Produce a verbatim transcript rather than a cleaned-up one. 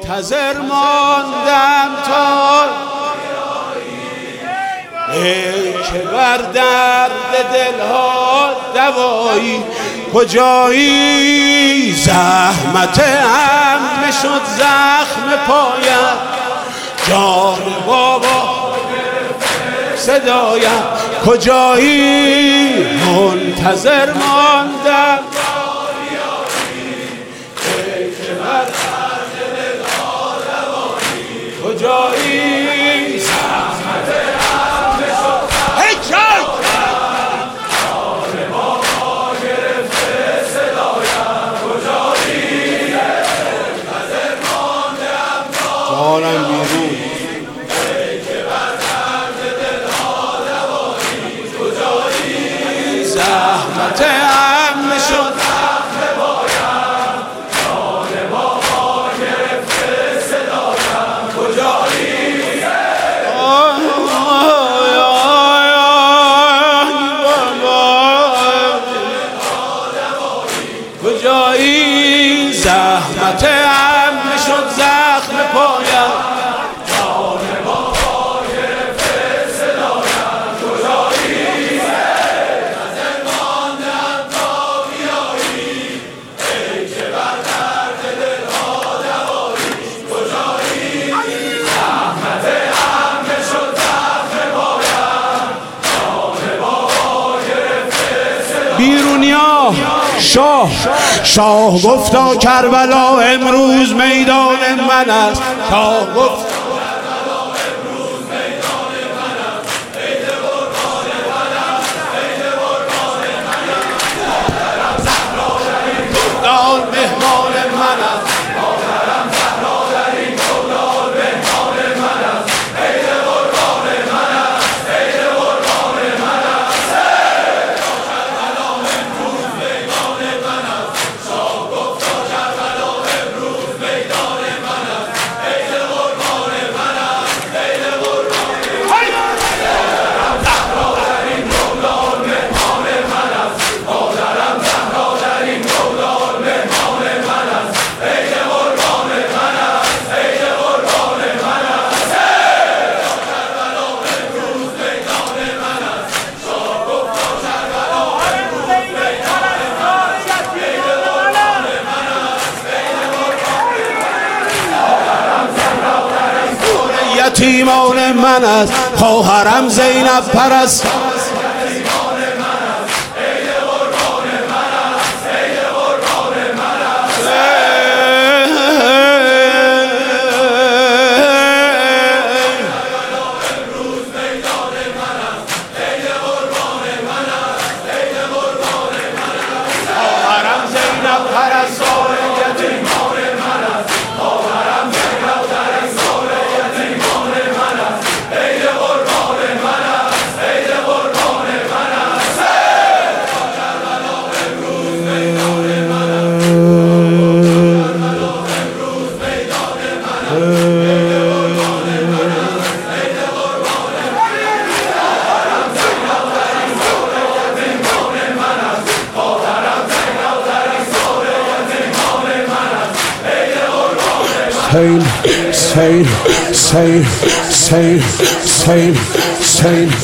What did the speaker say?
منتظر ماندم تا ای که بر درد دلها دوایی کجایی؟ زحمت عمه شد زخم پایم، جان بابا صدایم کجایی؟ منتظر ماندم ای که بر درد دلها دوایی کجایی؟ زحمت عمه شد هی جای جان بابا گرفته صدایم کجایی؟ منتظر ماندم جانم بیرون زحمت عمه شد زخم پایم، جان بابا گرفته صدایم کجایی؟ کجایی؟ زحمت عمه شد زخم پایم، جان بابا گرفته صدایم کجایی؟ بیرونیا شاه شاه گفتا کربلا امروز میدان من است، شاه گفت مهمان من است، مادرم زهرا در این گودال مهمان من است، عید قربان من است، عید قربان من است، کربلا امروز میدان من است، شاه گفتا کربلا امروز میدان من است، عید قربان من است، عید قربان مادرم زهرا در این گودال مهمان من است، مادرم زهرا در این گودال مهمان من است، عید قربان من است، عید قربان من است، کربلا امروز میدان من است، شاه گفتا کربلا امروز میدان من است، عید قربان من است، عید قربان مادرم زهرا در این گودال یتیمان من است، خواهرم زینب پرست Same, same, same, same, same, same.